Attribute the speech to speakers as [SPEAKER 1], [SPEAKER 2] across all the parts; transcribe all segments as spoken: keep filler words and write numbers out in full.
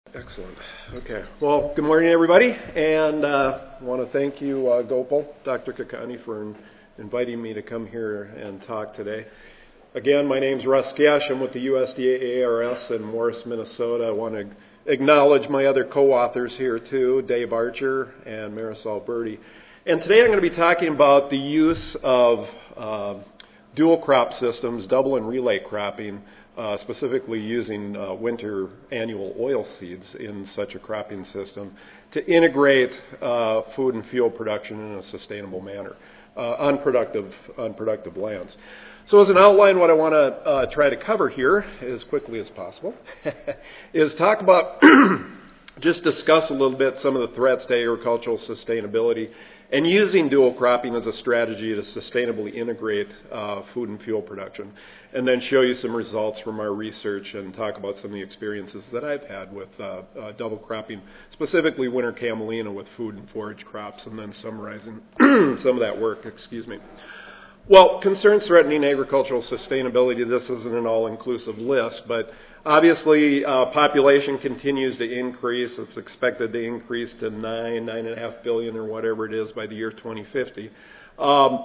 [SPEAKER 1] Excellent. Okay. Well, good morning, everybody, and uh, I want to thank you, uh, Gopal, Doctor Kakani, for in- inviting me to come here and talk today. Again, my name's Russ Gash. I'm with the U S D A A R S in Morris, Minnesota. I want to acknowledge my other co-authors here, too, Dave Archer and Marisol Birdie. And today I'm going to be talking about the use of uh, dual crop systems, double and relay cropping, Uh, specifically using uh, winter annual oil seeds in such a cropping system to integrate uh, food and fuel production in a sustainable manner uh, on productive, on productive lands. So as an outline, what I want to uh, try to cover here as quickly as possible is talk about, just discuss a little bit some of the threats to agricultural sustainability and using dual cropping as a strategy to sustainably integrate uh, food and fuel production, and then show you some results from our research and talk about some of the experiences that I've had with uh, uh, double cropping, specifically winter camelina with food and forage crops, and then summarizing some of that work, excuse me. Well, concerns threatening agricultural sustainability, this isn't an all-inclusive list, but obviously uh, population continues to increase. It's expected to increase to nine, nine and a half billion or whatever it is by the year twenty fifty. Um,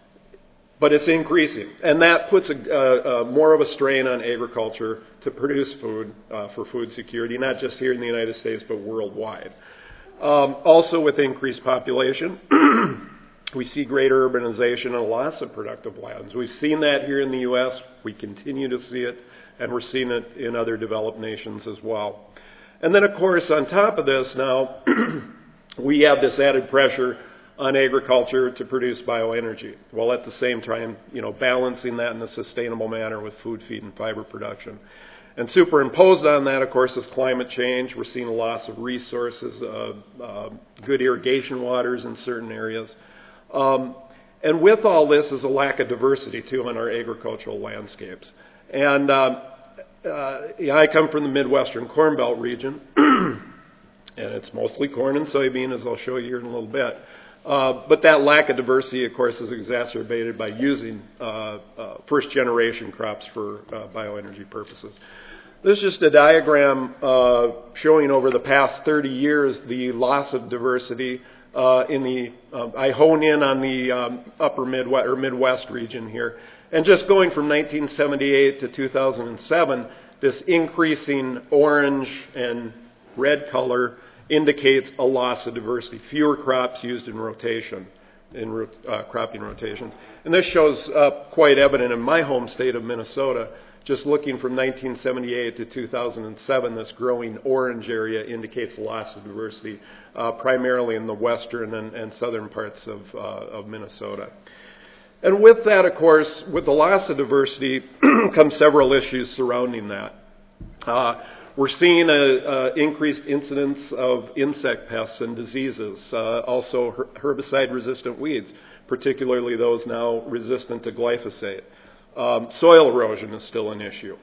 [SPEAKER 1] but it's increasing, and that puts a, a, a more of a strain on agriculture to produce food uh, for food security, not just here in the United States, but worldwide. Um, also with increased population, we see greater urbanization and loss of productive lands. We've seen that here in the U S. We continue to see it, and we're seeing it in other developed nations as well. And then, of course, on top of this now, we have this added pressure on agriculture to produce bioenergy, while at the same time, you know, balancing that in a sustainable manner with food, feed, and fiber production. And superimposed on that, of course, is climate change. We're seeing a loss of resources, uh, uh, good irrigation waters in certain areas. Um, and with all this is a lack of diversity, too, in our agricultural landscapes. And uh, uh, yeah, I come from the Midwestern Corn Belt region, and it's mostly corn and soybean, as I'll show you here in a little bit. Uh, but that lack of diversity, of course, is exacerbated by using uh, uh, first-generation crops for uh, bioenergy purposes. This is just a diagram uh, showing over the past thirty years the loss of diversity uh, in the, uh, I hone in on the um, upper Midwest, or Midwest region here. And just going from nineteen seventy-eight to two thousand seven, this increasing orange and red color indicates a loss of diversity, fewer crops used in rotation, in uh, cropping rotations. And this shows up quite evident in my home state of Minnesota. Just looking from nineteen seventy-eight to two thousand seven, this growing orange area indicates loss of diversity, uh, primarily in the western and, and southern parts of, uh, of Minnesota. And with that, of course, with the loss of diversity come several issues surrounding that. Uh, we're seeing an increased incidence of insect pests and diseases, uh, also her- herbicide-resistant weeds, particularly those now resistant to glyphosate. Um, soil erosion is still an issue.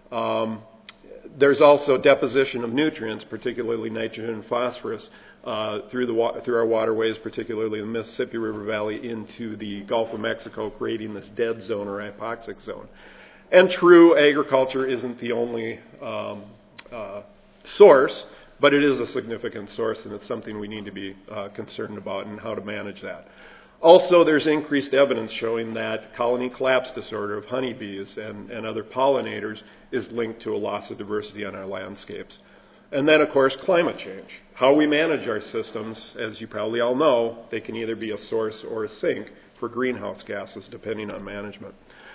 [SPEAKER 1] Um, there's also deposition of nutrients, particularly nitrogen and phosphorus, uh, through the wa- through our waterways, particularly the Mississippi River Valley, into the Gulf of Mexico, creating this dead zone or hypoxic zone. And true, agriculture isn't the only um, uh, source, but it is a significant source, and it's something we need to be uh, concerned about and how to manage that. Also, there's increased evidence showing that colony collapse disorder of honeybees and, and other pollinators is linked to a loss of diversity on our landscapes. And then, of course, climate change. How we manage our systems, as you probably all know, they can either be a source or a sink for greenhouse gases, depending on management.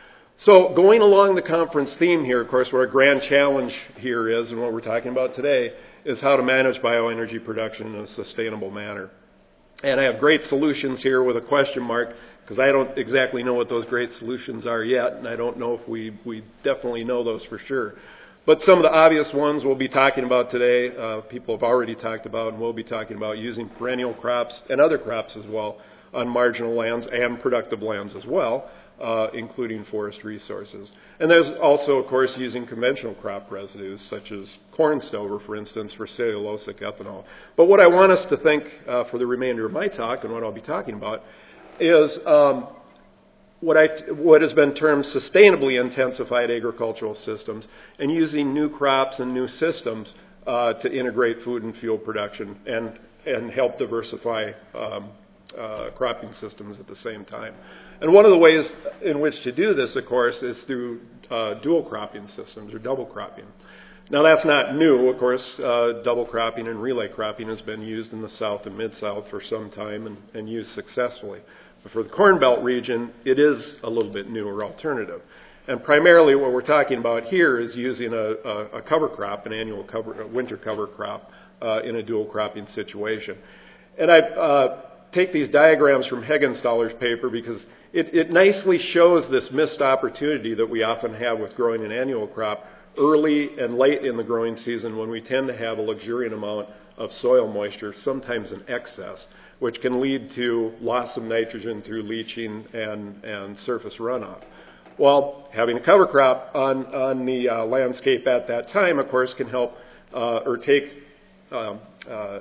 [SPEAKER 1] So going along the conference theme here, of course, what our grand challenge here is, and what we're talking about today, is how to manage bioenergy production in a sustainable manner. And I have great solutions here with a question mark, because I don't exactly know what those great solutions are yet, and I don't know if we, we definitely know those for sure. But some of the obvious ones we'll be talking about today, uh, people have already talked about, and we'll be talking about using perennial crops and other crops as well on marginal lands and productive lands as well, uh, including forest resources. And there's also, of course, using conventional crop residues, such as corn stover, for instance, for cellulosic ethanol. But what I want us to think uh, for the remainder of my talk, and what I'll be talking about, is um, what, I, what has been termed sustainably intensified agricultural systems, and using new crops and new systems uh, to integrate food and fuel production and, and help diversify um, uh, cropping systems at the same time. And one of the ways in which to do this, of course, is through uh, dual cropping systems or double cropping. Now, that's not new. Of course, uh, double cropping and relay cropping has been used in the South and Mid-South for some time and, and used successfully. But for the Corn Belt region, it is a little bit newer alternative. And primarily what we're talking about here is using a, a, a cover crop, an annual cover, a winter cover crop uh, in a dual cropping situation. And I uh, take these diagrams from Hegenstaller's paper because it, it nicely shows this missed opportunity that we often have with growing an annual crop early and late in the growing season when we tend to have a luxuriant amount of soil moisture, sometimes in excess, which can lead to loss of nitrogen through leaching and, and surface runoff. Well, having a cover crop on, on the uh, landscape at that time, of course, can help uh, or take, um, uh,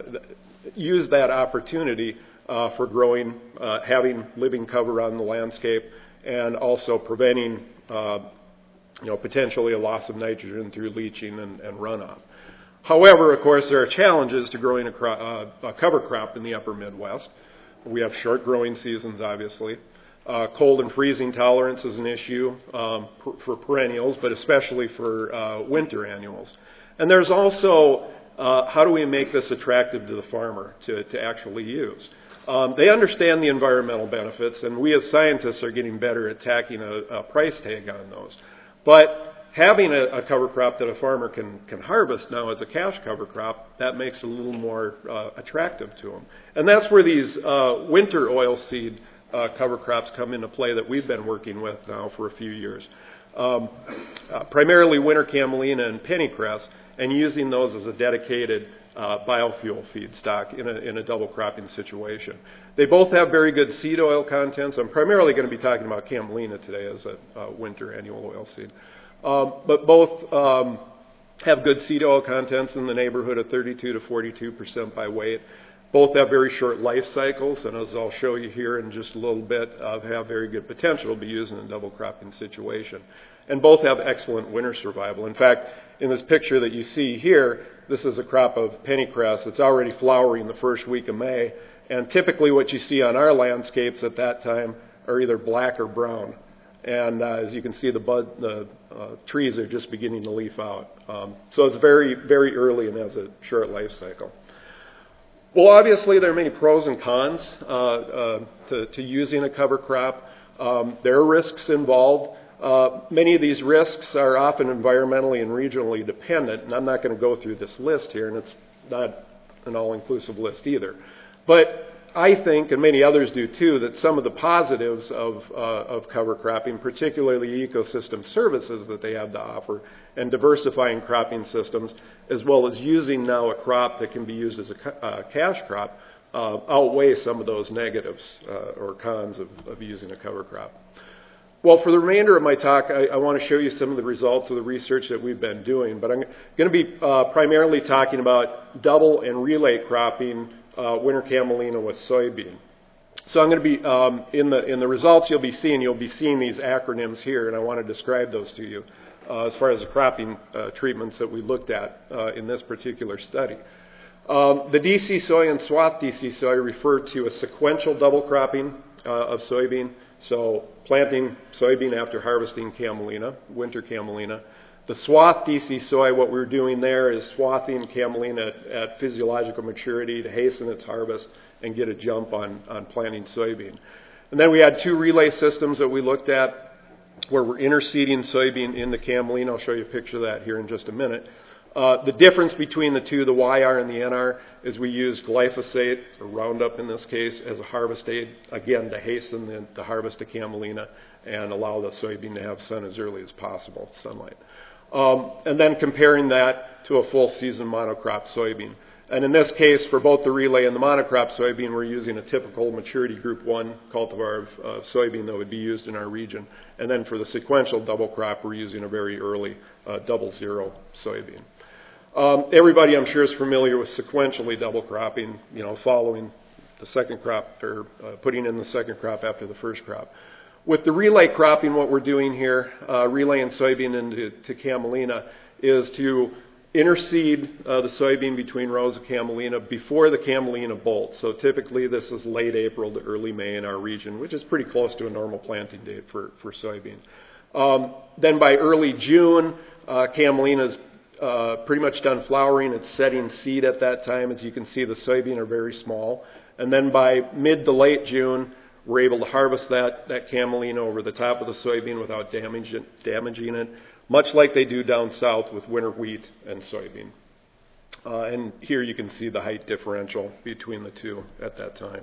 [SPEAKER 1] use that opportunity uh, for growing, uh, having living cover on the landscape, and also preventing uh, you know, potentially a loss of nitrogen through leaching and, and runoff. However, of course, there are challenges to growing a, cro- uh, a cover crop in the upper Midwest. We have short growing seasons, obviously. Uh, cold and freezing tolerance is an issue um, per, for perennials, but especially for uh, winter annuals. And there's also uh, how do we make this attractive to the farmer to, to actually use? Um, they understand the environmental benefits, and we as scientists are getting better at tacking a, a price tag on those. But having a, a cover crop that a farmer can, can harvest now as a cash cover crop, that makes it a little more uh, attractive to them. And that's where these uh, winter oilseed uh, cover crops come into play that we've been working with now for a few years. Um, uh, primarily winter camelina and pennycress, and using those as a dedicated uh, biofuel feedstock in a, in a double cropping situation. They both have very good seed oil contents. I'm primarily going to be talking about camelina today as a uh, winter annual oilseed. Um, but both um, have good seed oil contents in the neighborhood of thirty-two to forty-two percent by weight. Both have very short life cycles, and as I'll show you here in just a little bit, uh, have very good potential to be used in a double cropping situation. And both have excellent winter survival. In fact, in this picture that you see here, this is a crop of pennycress. It's already flowering the first week of May, and typically what you see on our landscapes at that time are either black or brown. And uh, as you can see, the bud, the uh, trees are just beginning to leaf out. Um, so it's very, very early and has a short life cycle. Well, obviously there are many pros and cons uh, uh, to, to using a cover crop. Um, there are risks involved. Uh, many of these risks are often environmentally and regionally dependent, and I'm not going to go through this list here, and it's not an all-inclusive list either. But I think, and many others do too, that some of the positives of, uh, of cover cropping, particularly ecosystem services that they have to offer, and diversifying cropping systems, as well as using now a crop that can be used as a uh, cash crop, uh, outweigh some of those negatives uh, or cons of, of using a cover crop. Well, for the remainder of my talk, I, I want to show you some of the results of the research that we've been doing, but I'm going to be uh, primarily talking about double and relay cropping Uh, winter camelina with soybean. So I'm going to be, um, in the in the results you'll be seeing, you'll be seeing these acronyms here, and I want to describe those to you uh, as far as the cropping uh, treatments that we looked at uh, in this particular study. Um, the D C soy and swath D C soy refer to a sequential double cropping uh, of soybean, so planting soybean after harvesting camelina, winter camelina. The swath D C soy, what we're doing there is swathing camelina at, at physiological maturity to hasten its harvest and get a jump on, on planting soybean. And then we had two relay systems that we looked at where we're interseeding soybean into camelina. I'll show you a picture of that here in just a minute. Uh, the difference between the two, the Y R and the N R, is we use glyphosate, or Roundup in this case, as a harvest aid, again, to hasten the, the harvest of camelina and allow the soybean to have sun as early as possible, sunlight. Um, and then comparing that to a full season monocrop soybean. And in this case, for both the relay and the monocrop soybean, we're using a typical maturity group one cultivar of uh, soybean that would be used in our region. And then for the sequential double crop, we're using a very early uh, double zero soybean. Um, everybody, I'm sure, is familiar with sequentially double cropping, you know, following the second crop, or uh, putting in the second crop after the first crop. With the relay cropping, what we're doing here, uh, relaying soybean into to camelina, is to interseed uh, the soybean between rows of camelina before the camelina bolt. So typically this is late April to early May in our region, which is pretty close to a normal planting date for, for soybean. Um, then by early June, uh, camelina's uh, pretty much done flowering. It's setting seed at that time. As you can see, the soybean are very small. And then by mid to late June, we're able to harvest that, that camelina over the top of the soybean without damage, damaging it, much like they do down south with winter wheat and soybean. Uh, and here you can see the height differential between the two at that time.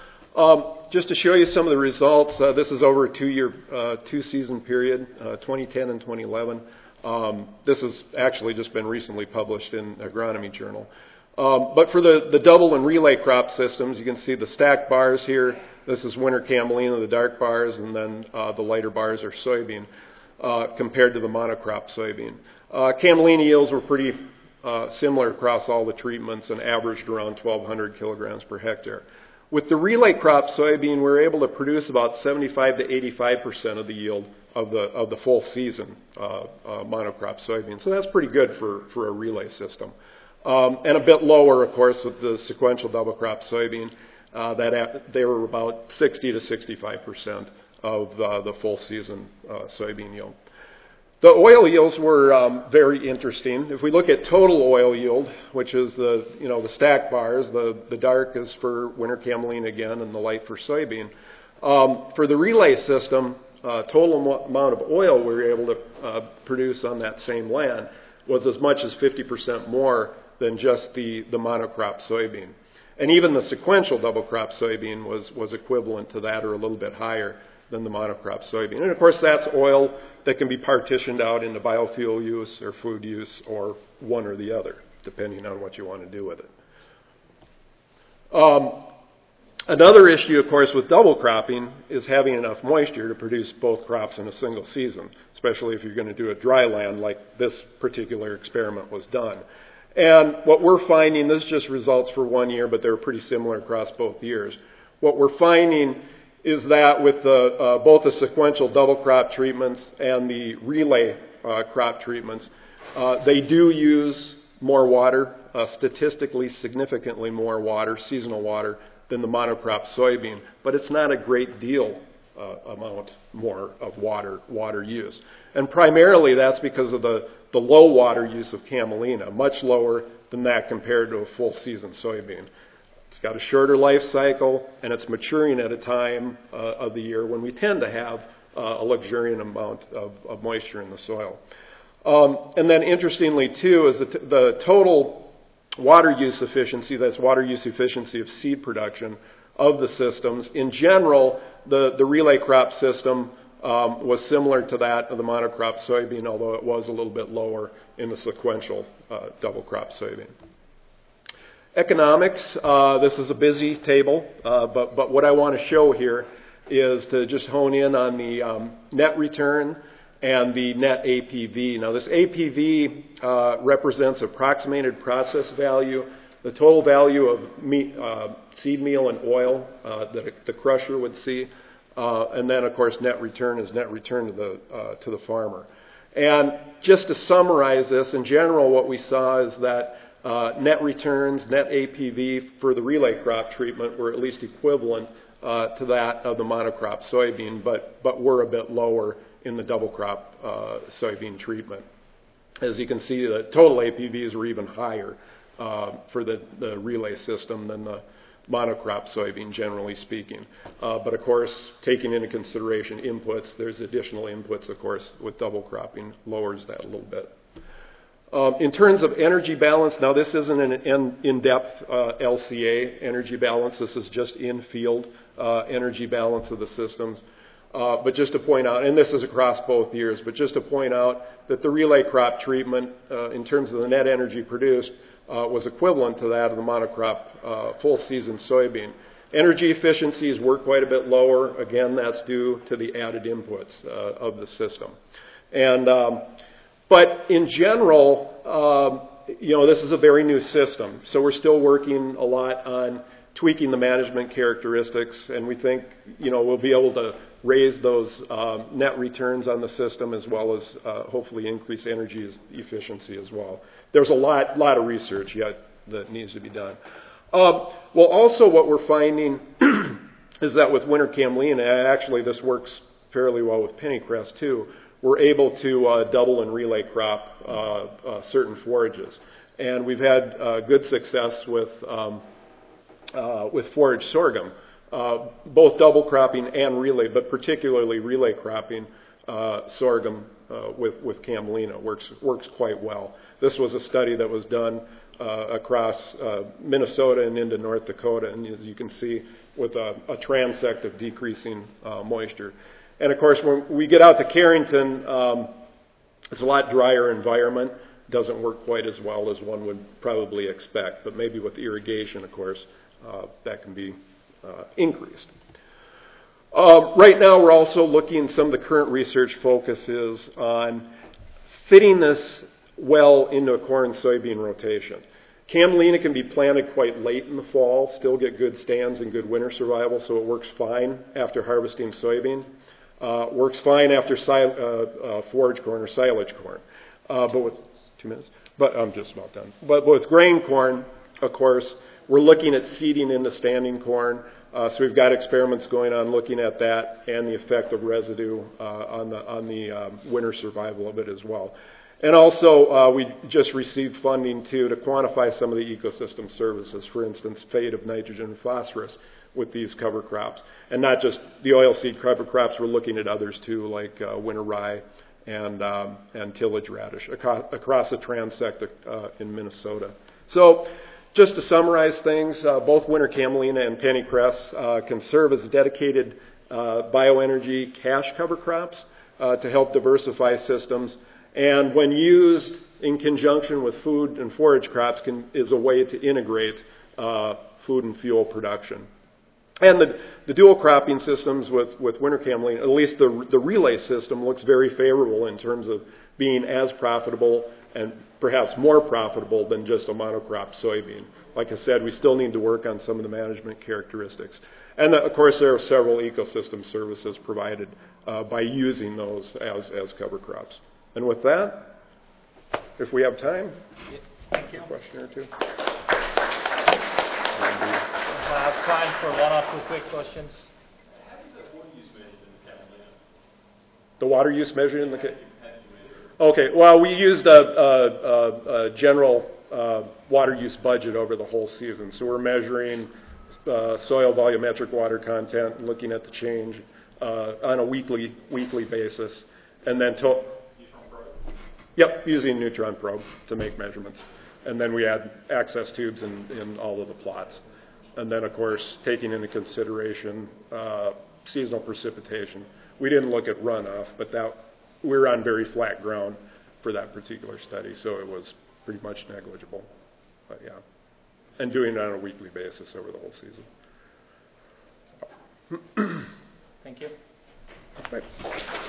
[SPEAKER 1] Um, just to show you some of the results, uh, this is over a two-year, uh, two-season period, uh, twenty ten and twenty eleven. Um, this has actually just been recently published in Agronomy Journal. Um, but for the, the double and relay crop systems, you can see the stacked bars here. This is winter camelina, the dark bars, and then uh, the lighter bars are soybean uh, compared to the monocrop soybean. Uh, camelina yields were pretty uh, similar across all the treatments and averaged around twelve hundred kilograms per hectare. With the relay crop soybean, we're able to produce about seventy-five to eighty-five percent of the yield of the of the full season uh, uh, monocrop soybean. So that's pretty good for, for a relay system. Um, and a bit lower, of course, with the sequential double crop soybean. Uh, that at, they were about sixty to sixty-five percent of uh, the full season uh, soybean yield. The oil yields were um, very interesting. If we look at total oil yield, which is the you know the stacked bars, the, the dark is for winter camelina again, and the light for soybean. Um, for the relay system, uh, total mo- amount of oil we were able to uh, produce on that same land was as much as fifty percent more than just the, the monocrop soybean. And even the sequential double crop soybean was, was equivalent to that or a little bit higher than the monocrop soybean. And of course that's oil that can be partitioned out into biofuel use or food use or one or the other, depending on what you want to do with it. Um, another issue, of course, with double cropping is having enough moisture to produce both crops in a single season, especially if you're going to do a dry land like this particular experiment was done. And what we're finding, this just results for one year, but they're pretty similar across both years. What we're finding is that with the, uh, both the sequential double crop treatments and the relay uh, crop treatments, uh, they do use more water, uh, statistically significantly more water, seasonal water, than the monocrop soybean. But it's not a great deal uh, amount more of water, water use. And primarily that's because of the the low water use of camelina, much lower than that compared to a full season soybean. It's got a shorter life cycle, and it's maturing at a time uh, of the year when we tend to have uh, a luxuriant amount of, of moisture in the soil. Um, and then interestingly too is the, t- the total water use efficiency, that's water use efficiency of seed production of the systems. In general, the, the relay crop system Um, was similar to that of the monocrop soybean, although it was a little bit lower in the sequential uh, double crop soybean. Economics, uh, this is a busy table, uh, but, but what I want to show here is to just hone in on the um, net return and the net A P V. Now this A P V uh, represents approximated process value, the total value of meat, uh, seed meal and oil uh, that the crusher would see. Uh, and then, of course, net return is net return to the uh, to the farmer. And just to summarize this, in general, what we saw is that uh, net returns, net A P V for the relay crop treatment were at least equivalent uh, to that of the monocrop soybean, but but were a bit lower in the double crop uh, soybean treatment. As you can see, the total A P Vs were even higher uh, for the, the relay system than the monocrop soybean, generally speaking. Uh, but of course, taking into consideration inputs, there's additional inputs, of course, with double cropping, lowers that a little bit. Um, in terms of energy balance, now this isn't an in-depth uh, L C A energy balance, this is just in-field uh, energy balance of the systems. Uh, but just to point out, and this is across both years, but just to point out that the relay crop treatment, uh, in terms of the net energy produced, Uh, was equivalent to that of the monocrop uh, full season soybean. Energy efficiencies were quite a bit lower. Again, that's due to the added inputs uh, of the system. And um, but in general, um, you know, this is a very new system, so we're still working a lot on tweaking the management characteristics, and we think, you know, we'll be able to raise those um, net returns on the system, as well as uh, hopefully increase energy efficiency as well. There's a lot, lot of research yet that needs to be done. Um, well, also what we're finding is that with winter camelina, actually this works fairly well with pennycress too, we're able to uh, double and relay crop uh, uh, certain forages. And we've had uh, good success with, um, uh, with forage sorghum, uh, both double cropping and relay, but particularly relay cropping uh, sorghum uh, with, with camelina works, works quite well. This was a study that was done uh, across uh, Minnesota and into North Dakota, and as you can see, with a, a transect of decreasing uh, moisture. And of course, when we get out to Carrington, um, it's a lot drier environment. Doesn't work quite as well as one would probably expect, but maybe with irrigation, of course, uh, that can be uh, increased. Uh, right now, we're also looking, some of the current research focuses on fitting this well into a corn soybean rotation. Camelina can be planted quite late in the fall, still get good stands and good winter survival, so it works fine after harvesting soybean. Uh, works fine after sil- uh, uh, forage corn or silage corn. Uh, but with two minutes, but I'm just about done. But with grain corn, of course, we're looking at seeding into standing corn. Uh, so we've got experiments going on looking at that and the effect of residue uh, on the on the um, winter survival of it as well. And also, uh, we just received funding too to quantify some of the ecosystem services, for instance, fate of nitrogen and phosphorus with these cover crops. And not just the oilseed cover crops, we're looking at others too, like uh, winter rye and um, and tillage radish across, across a transect uh, in Minnesota. So just to summarize things, uh, both winter camelina and pennycress uh, can serve as dedicated uh, bioenergy cash cover crops uh, to help diversify systems. And when used in conjunction with food and forage crops can, is a way to integrate uh, food and fuel production. And the, the dual cropping systems with, with winter camelina, at least the, the relay system, looks very favorable in terms of being as profitable and perhaps more profitable than just a monocrop soybean. Like I said, we still need to work on some of the management characteristics. And of course, there are several ecosystem services provided uh, by using those as, as cover crops. And with that, if we have time,
[SPEAKER 2] yeah, thank you.
[SPEAKER 1] A question or two.
[SPEAKER 2] I have time for one or two quick questions.
[SPEAKER 3] How does that water use measured in the camelina?
[SPEAKER 1] The water use measured in the ca- Okay, well, we used a, a, a, a general uh, water use budget over the whole season. So we're measuring uh, soil volumetric water content, looking at the change uh, on a weekly weekly basis, and then to- Yep, using neutron probe to make measurements. And then we add access tubes in, in all of the plots. And then, of course, taking into consideration uh, seasonal precipitation. We didn't look at runoff, but that we were on very flat ground for that particular study, so it was pretty much negligible. But yeah, and doing it on a weekly basis over the whole season.
[SPEAKER 2] Thank you.
[SPEAKER 1] Right.